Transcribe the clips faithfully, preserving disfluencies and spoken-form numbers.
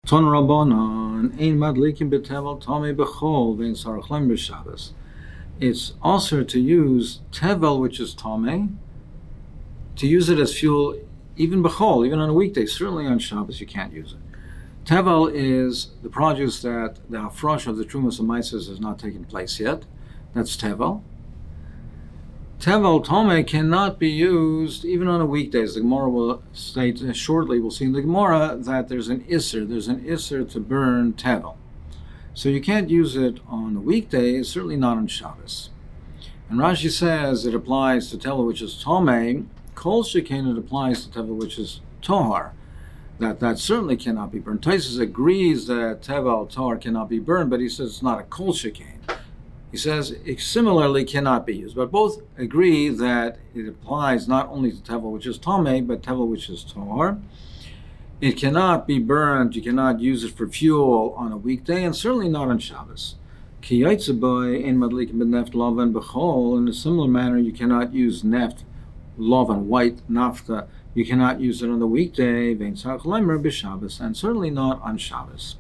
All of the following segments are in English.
Ton Rabbanon ein madlikin b'tevel tomei b'chol vein sarachlim b'Shabbos. It's also to use tevel, which is tomei, to use it as fuel, even b'chol, even on a weekday. Certainly on Shabbos you can't use it. Tevel is the produce that the hafrosh of the Trumas and Maasros has not taken place yet. That's tevel. Tevel tomei cannot be used even on a weekday. As the Gemara will state shortly, we'll see in the Gemara that there's an isser. There's an isser to burn tevel. So you can't use it on a weekday, certainly not on Shabbos. And Rashi says it applies to tevel which is tomei. Kol shekain, it applies to tevel which is tohar. That that certainly cannot be burned. Taisus agrees that tevel tohar cannot be burned, but he says it's not a kol shekain. He says it similarly cannot be used, but both agree that it applies not only to tevel which is tomei, but tevel which is tohar. It cannot be burned. You cannot use it for fuel on a weekday, and certainly not on Shabbos. Ki yaitzaboy ein madlikin b'neft lavan b'chol. In a similar manner, you cannot use neft, lavan, white, nafta. You cannot use it on the weekday, vein sarach leimer b'Shabbos, and certainly not on Shabbos.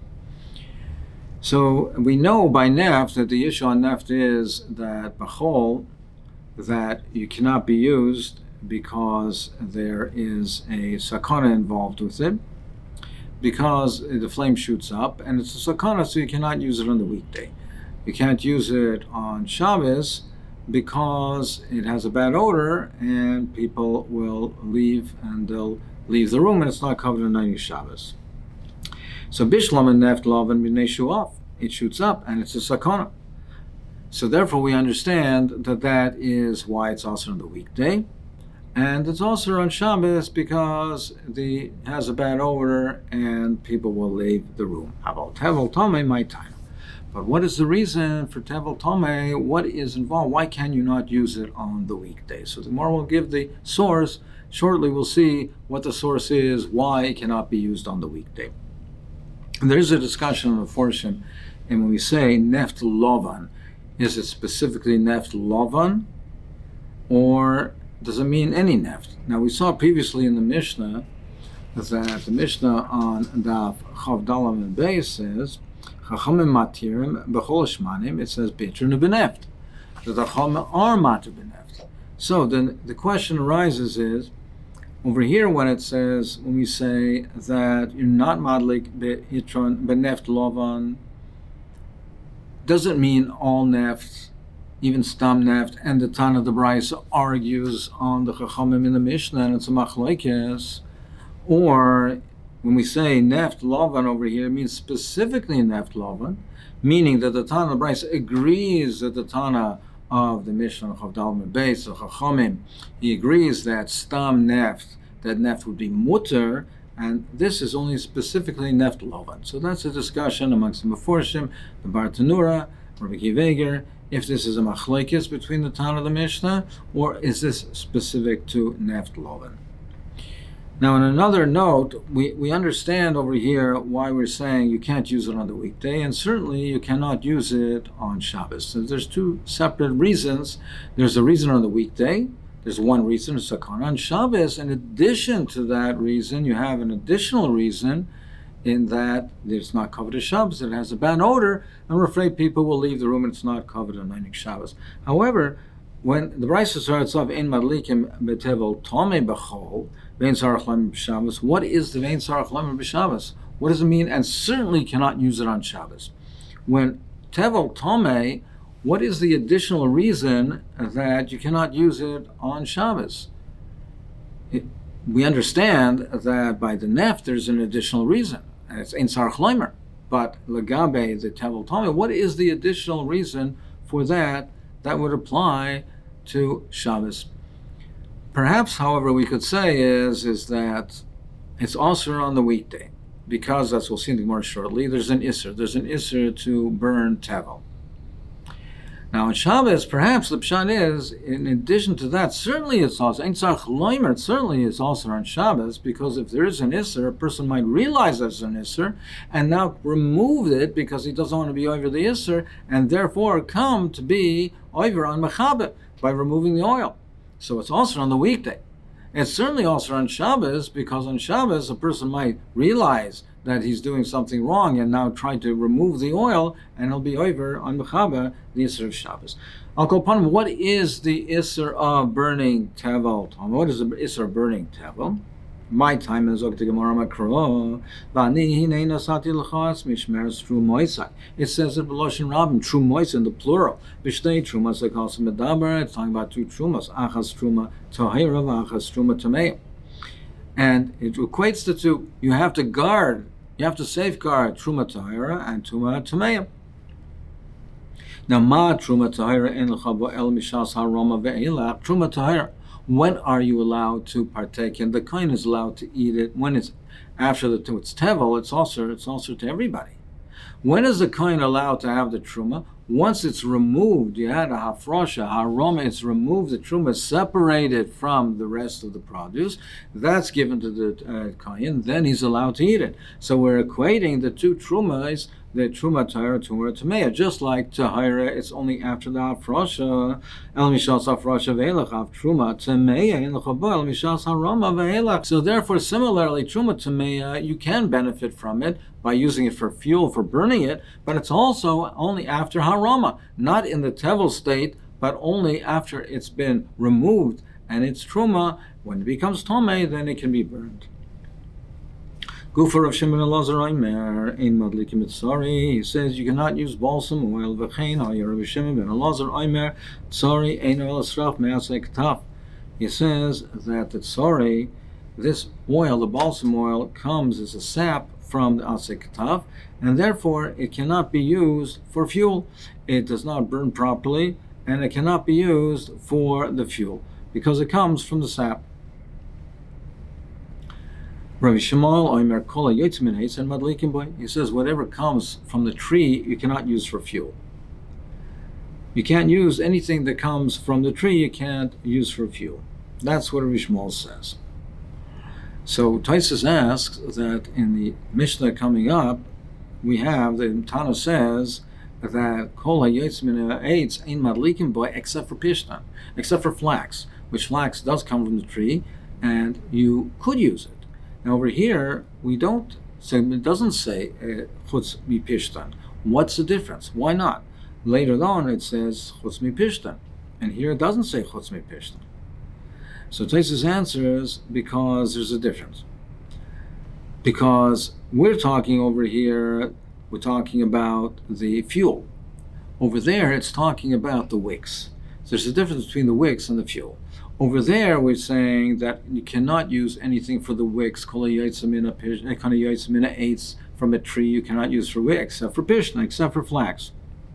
So we know by neft that the issue on neft is that b'chol, that you cannot be used because there is a sakana involved with it, because the flame shoots up, and it's a sakana, so you cannot use it on the weekday. You can't use it on Shabbos because it has a bad odor, and people will leave, and they'll leave the room, and it's not covered in ninety Shabbos. So bishlam and neft lavan b'nei shuaf, it shoots up, and it's a sakana. So therefore we understand that that is why it's also on the weekday. And it's also on Shabbos because the has a bad odor and people will leave the room. About tevel tomei my time. But what is the reason for tevel tomei? What is involved? Why can you not use it on the weekday? So the Gemara will give the source. Shortly we'll see what the source is, why it cannot be used on the weekday. And there's a discussion on the Forshim, and when we say neft lovan, is it specifically neft lovan, or does it mean any neft? Now we saw previously in the Mishnah that the Mishnah on Daf Chav Dalam and Beis says Chachamim matirim b'chol shmanim. It says bitrin b'neft. The Chachamim are matir b'neft. So then the question arises is over here when it says, when we say that you're not madlik b'itron b'neft lovan, does it mean all neft, even stam neft? And the Tana the Brisa argues on the Chachamim in the Mishnah, and it's a machlokes. Or when we say neft lavan over here, it means specifically neft lavan, meaning that the Tana the Brisa agrees that the Tana of the Mishnah of Dalma Beis, the Chachamim, he agrees that stam neft, that neft would be mutter, and this is only specifically neft lavan. So that's a discussion amongst the Meforshim, the Bartanura, Rabbi Kiveger, if this is a machlekes between the Tana of the Mishnah, or is this specific to neft lavan? Now, on another note, we, we understand over here why we're saying you can't use it on the weekday, and certainly you cannot use it on Shabbos. So there's two separate reasons. There's a reason on the weekday. There's one reason, it's sakana. On Shabbos, in addition to that reason, you have an additional reason in that it's not covered as Shabbos, it has a bad odor, and we're afraid people will leave the room and it's not covered on Einik Shabbos. However, when the Brisa starts off, Ein madlikim b'tevel tomei b'chol, vein sarach leimer b'Shabbos, what is the vein sarach leimer b'Shabbos? What does it mean? And certainly cannot use it on Shabbos. When tevel tomei, what is the additional reason that you cannot use it on Shabbos? It, we understand that by the neft there's an additional reason, and it's ein sarach leimer. But legabe, the tevel tomei, what is the additional reason for that that would apply to Shabbos? Perhaps, however, we could say is, is that it's also on the weekday, because, as we'll see in the Gemara shortly, there's an isser. There's an isser to burn tevel. Now, on Shabbos, perhaps the pshat is, in addition to that, certainly it's also, ein tzarich loimer, certainly it's also on Shabbos, because if there is an isser, a person might realize there's an isser, and now remove it because he doesn't want to be over the isser, and therefore come to be over on mechaber by removing the oil. So it's also on the weekday. It's certainly also on Shabbos, because on Shabbos a person might realize that he's doing something wrong and now try to remove the oil, and he'll be over on Mechaba, the Isser of Shabbos. I'll go upon what is the Isser of burning Tevel? What is the Isser of burning Tevel? My time is Zok Gemara Makro. It says it B'Loshen Rabbim, True Moisa in the plural. B'Shtei Trumas Lekos Medaber. It's talking about two Trumas. Achas Truma Tahira, Achas Truma Tamei. And it equates the two. You have to guard, you have to safeguard Truma Tahira and Truma Tamei. Now, Ma Truma Tahira en l'chabo el mishas haroma ve'ela. Truma Tahira. When are you allowed to partake? And the kohen is allowed to eat it when it's after the it's tevel. It's also it's also to everybody. When is the kohen allowed to have the truma? Once it's removed, you had a hafrosha, haroma. It's removed. The truma is separated from the rest of the produce. That's given to the uh, kohen. Then he's allowed to eat it. So we're equating the two trumas. The truma tahira truma tameya, just like tahira, it's only after the hafrosha. El mishas hafrosha ve'elach av truma tameya in the chabur el mishas harama ve'elach. So therefore, similarly, truma tameya, you can benefit from it by using it for fuel, for burning it, but it's also only after harama, not in the tevel state, but only after it's been removed and it's truma. When it becomes tomei, then it can be burned. Gufa Rav Shimon Elazar Aimer ein madlikim tzari. He says you cannot use balsam oil. V'chein hayar Rav Shimon ben Elazar Aimer tzari ein oil esraf me'asei ketaf. He says that the tzari, this oil, the balsam oil, comes as a sap from the asei ketaf, and therefore it cannot be used for fuel. It does not burn properly, and it cannot be used for the fuel because it comes from the sap. Rabbi Shmuel Omer Kol HaYotzim Min Eitz and Madlikim Bo. He says whatever comes from the tree you cannot use for fuel. You can't use anything that comes from the tree. You can't use for fuel. That's what Rabbi Shmuel says. So Taisus asks that in the Mishnah coming up, we have the Tana says that Kol HaYotzim Min Eitz Ein Madlikim Bo, except for Pishtan, except for flax, which flax does come from the tree, and you could use it. Now over here, we don't say, it doesn't say chutz mi pishtan. What's the difference? Why not? Later on it says chutz mi pishtan, and here it doesn't say chutz mi pishtan. So Taisus answers because there's a difference. Because we're talking over here, we're talking about the fuel. Over there, it's talking about the wicks. So there's a difference between the wicks and the fuel. Over there, we're saying that you cannot use anything for the wicks, from a tree, you cannot use for wicks, except for pishna, except for flax.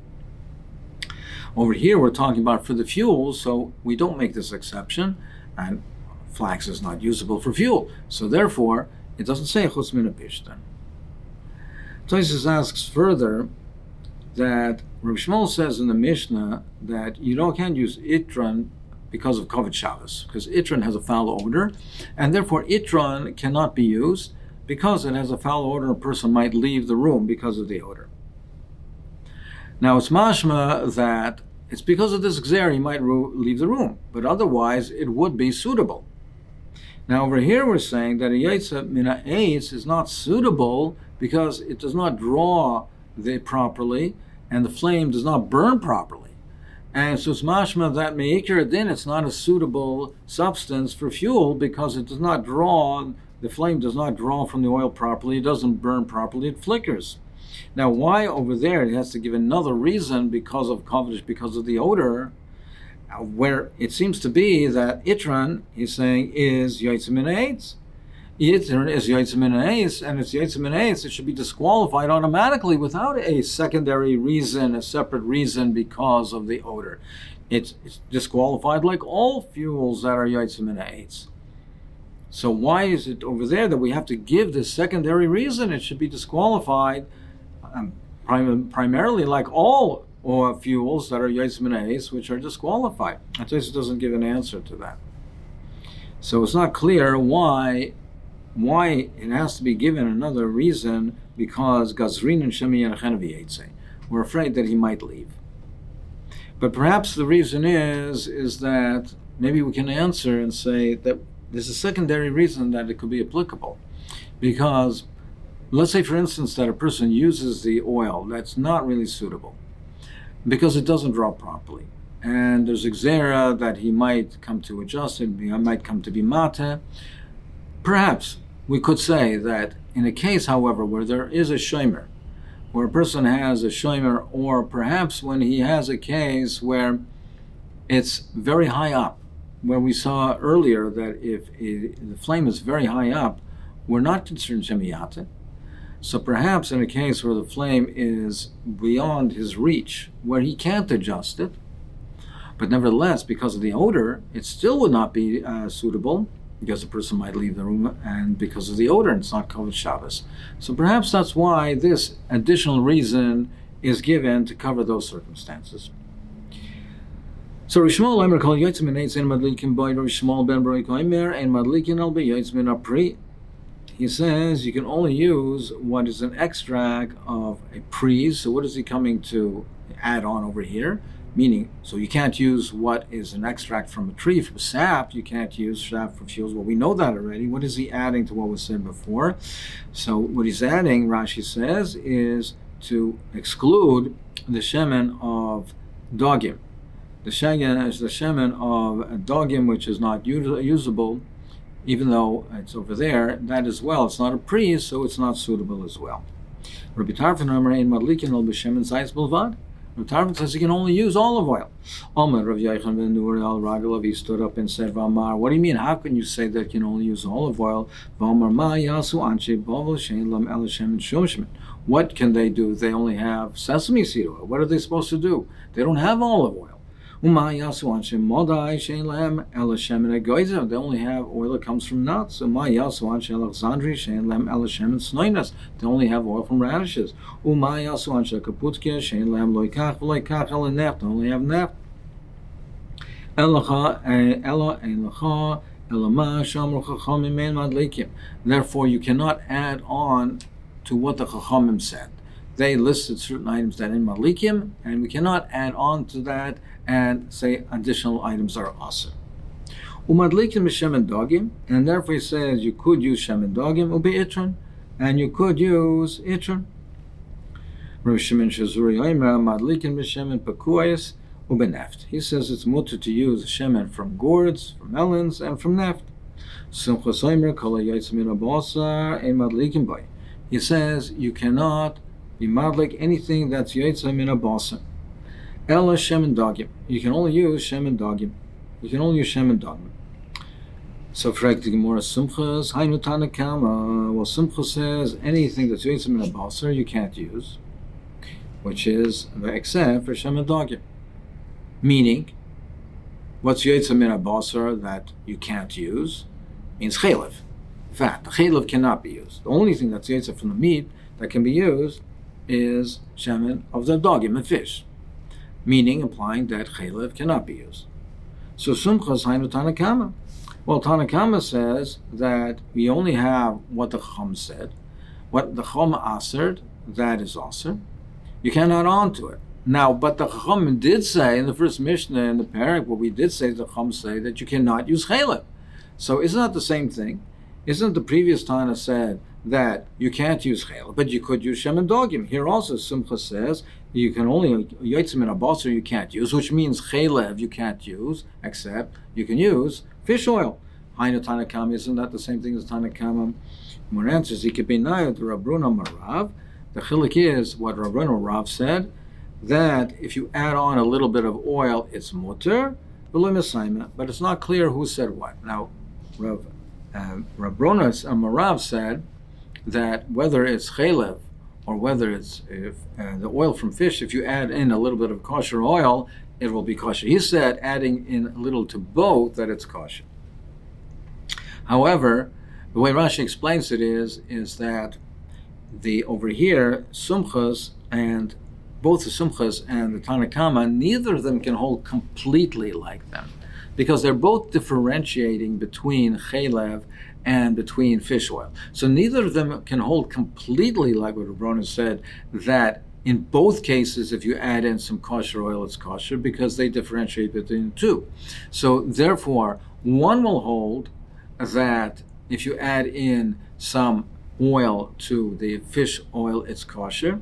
Over here, we're talking about for the fuel, so we don't make this exception, and flax is not usable for fuel. So therefore, it doesn't say chutz min pishtan. Tosfos asks further that Rav Shmuel says in the Mishnah that you don't can't use itran because of Kavod Shabbos, because itron has a foul odor, and therefore itron cannot be used because it has a foul odor. A person might leave the room because of the odor. Now it's mashma that it's because of this gzer he might ro- leave the room, but otherwise it would be suitable. Now over here we're saying that a yaitza mina eitz is not suitable because it does not draw the properly, and the flame does not burn properly. And so it's mashma that me'ikar din, it's not a suitable substance for fuel because it does not draw, the flame does not draw from the oil properly, it doesn't burn properly, it flickers. Now why over there it has to give another reason because of kavod, because of the odor, where it seems to be that itran, he's saying, is yaitz min eitz. Itran is yaitz min eitz, and it's yaitz min eitz, it should be disqualified automatically without a secondary reason, a separate reason because of the odor. It's, it's disqualified like all fuels that are yaitz min eitz. So why is it over there that we have to give this secondary reason? It should be disqualified um, prim- primarily like all or fuels that are yaitz min eitz, which are disqualified. And Tosfos doesn't give an answer to that. So it's not clear why why it has to be given another reason because Gazrin and Shemi Yerchen v'Yetze. We're afraid that he might leave. But perhaps the reason is is that maybe we can answer and say that there's a secondary reason that it could be applicable. Because Let's say, for instance, that a person uses the oil that's not really suitable because it doesn't draw properly. And there's a gzera that he might come to adjust it, he might come to be mate. Perhaps we could say that in a case, however, where there is a shomer, where a person has a shomer, or perhaps when he has a case where it's very high up, where we saw earlier that if it, the flame is very high up, we're not concerned shemiyate. So perhaps in a case where the flame is beyond his reach, where he can't adjust it, but nevertheless, because of the odor, it still would not be uh, suitable, because the person might leave the room, and because of the odor, it's not covered Shabbos. So perhaps that's why this additional reason is given to cover those circumstances. So Rishmal Eimer called Yotzim and Eitz and Madlikin by Rishmal Ben Baroik Eimer and Madlikin al be Yotzim Apri. He says you can only use what is an extract of a pris. So what is he coming to add on over here? Meaning, so you can't use what is an extract from a tree, from sap. You can't use sap for fuels. Well, we know that already. What is he adding to what was said before? So what he's adding, Rashi says, is to exclude the shemen of dogim. The shemen is the shemen of dogim, which is not usable, even though it's over there. That as well, it's not a pris, so it's not suitable as well. Rabbi Tarfon Amar ein madlikin al b'shemen zayis bilvad. Rabbi Tarfon says you can only use olive oil. Omer Rav Yochanan ben Nur al Ragalav, he stood up and said, Vamar, what do you mean? How can you say that you can only use olive oil? Vamar ma yasu anshe bovel shein lam el shemen shoshmen. What can they do? They only have sesame seed oil. What are they supposed to do? They don't have olive oil. They only have oil that comes from nuts. They only have oil from radishes. They only have neft. Therefore, you cannot add on to what the Chachamim said. They listed certain items that in Malikim, and we cannot add on to that and say additional items are awesome. Umadlikim b'shemen dogim, and therefore he says you could use shemen dogim ubi itron, and you could use itron. Rav Shimon Shazuri Omer madlikim b'shemen pekuyas ubi neft. He says it's mutter to use shemen from gourds, from melons, and from neft. Simchas Omer kol hayotzim min habasar ein madlikim by. He says you cannot be madlik anything that's yotzim min habasar. Ella shemen dogim. You can only use shemen dogim. You can only use shemen dogim. So, fragt the Gemara Simchas, Hainu Tanakama. Well, Simcha says anything that's yotzim min habasar you can't use, which is except for shemen dogim. Meaning, what's yotzim min habasar that you can't use means chaylev. In fact, the chaylev cannot be used. The only thing that's yotzim from the meat that can be used is shemen of the dogim, and fish. Meaning, implying that chaylev cannot be used. So, Sumchas Hainu Tanakama. Well, Tanakama says that we only have what the Chacham said. What the Chacham answered, that is aser. You can't add on to it. Now, but the Chacham did say in the first Mishnah in the Parak, what we did say, the Chacham say that you cannot use chaylev. So, isn't that the same thing? Isn't the previous Tana said that you can't use chaylev, but you could use shemen dogim? Here also, Simcha says you can only yotzim min habasar you can't use, which means chaylev you can't use, except you can use fish oil. Hainu Tanakama, isn't that the same thing as Tanakama? More answers, he could be nayad Rabruna Marav. The chilik is what Rabruna Marav said, that if you add on a little bit of oil, it's mutter, but it's not clear who said what. Now, Rav uh, Rabruna Marav said that whether it's chaylev or whether it's if, uh, the oil from fish, if you add in a little bit of kosher oil, it will be kosher. He said adding in a little to both that it's kosher. However, the way Rashi explains it is, is that the over here, Sumchas and both the Sumchas and the Tanakama, neither of them can hold completely like them, because they're both differentiating between chaylev and between fish oil. So neither of them can hold completely like what Rabrona said, that in both cases, if you add in some kosher oil, it's kosher, because they differentiate between the two. So therefore, one will hold that if you add in some oil to the fish oil, it's kosher.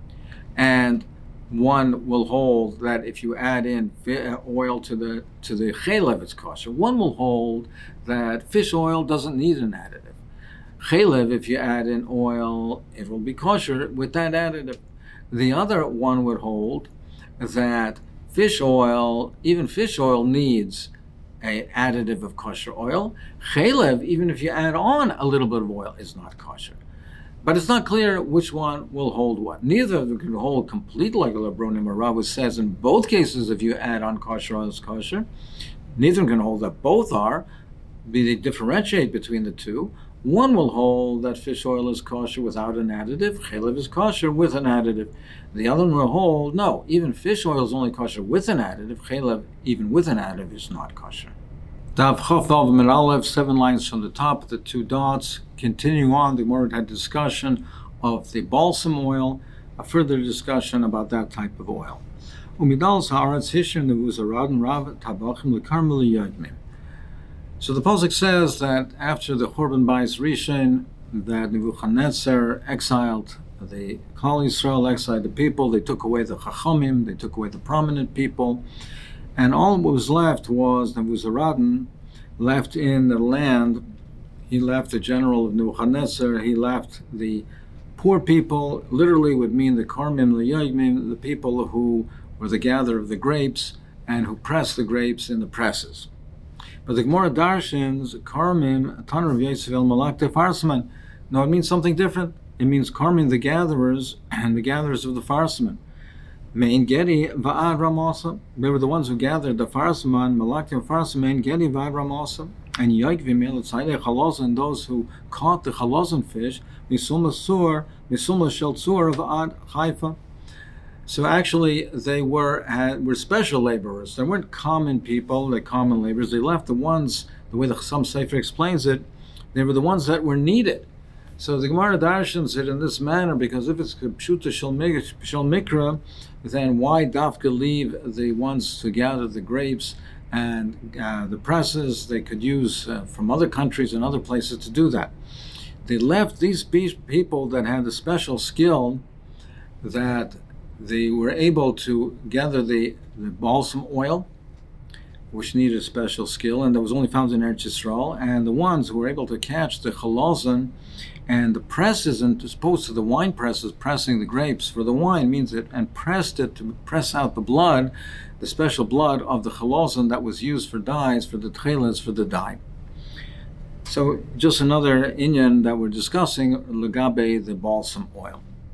And one will hold that if you add in oil to the to the chaylev, it's kosher. One will hold that fish oil doesn't need an additive. Chaylev, if you add in oil, it will be kosher with that additive. The other one would hold that fish oil, even fish oil needs an additive of kosher oil. Chaylev, even if you add on a little bit of oil, is not kosher. But it's not clear which one will hold what. Neither of them can hold complete like Lebronim or Rav says in both cases if you add on kosher oil, it's kosher. Neither of them can hold that both are. They differentiate between the two. One will hold that fish oil is kosher without an additive. Chaylev is kosher with an additive. The other one will hold, no, even fish oil is only kosher with an additive. Chaylev, even with an additive, is not kosher. Dav Chof Vav Amud Aleph, seven lines from the top, the two dots. Continuing on, the Gemara had discussion of the balsam oil, a further discussion about that type of oil. Umidal Sa'aretz Hishir Nevuzaradan Rav Tabachim Lekarmel Yagmim. So the pasuk says that after the Churban Bayis Rishon, that Nebuchadnezzar exiled the Klal Yisrael, exiled the people, they took away the Chachamim, they took away the prominent people, and all that was left was Nebuzaradan left in the land. He left the general of Nebuchadnezzar, he left the poor people, literally would mean the Karmim L'Yagmim, the people who were the gatherer of the grapes and who pressed the grapes in the presses. But the Gemara darshins, Karmim, Tanur of Yosef el Malakte Farsman. No, it means something different. It means Karmim, the gatherers, and the gatherers of the Farsman. Mein Gedi Va'ad Ramasa. They were the ones who gathered the Farsman, Malakte Farsman, Mein Gedi Va'ad Ramasa. And Yagvim El Tzayde Chalazan, and those who caught the Chalazan fish, Misuma Sur, Misuma Shel Sur of Ad Haifa. So actually, they were had, were special laborers. They weren't common people, like common laborers. They left the ones, the way the Chassam Sefer explains it, they were the ones that were needed. So the Gemara darshans it in this manner, because if it's Pshuta Shel Mikra, then why Dafka leave the ones to gather the grapes and uh, the presses? They could use uh, from other countries and other places to do that. They left these people that had the special skill that they were able to gather the, the balsam oil, which needed special skill, and that was only found in Eretz Yisrael, and the ones who were able to catch the chalazon and the presses, and as opposed to the wine presses pressing the grapes for the wine, means it, and pressed it to press out the blood, the special blood of the chalazon that was used for dyes, for the tchelas, for the dye. So just another inyan that we're discussing, legabe, the balsam oil.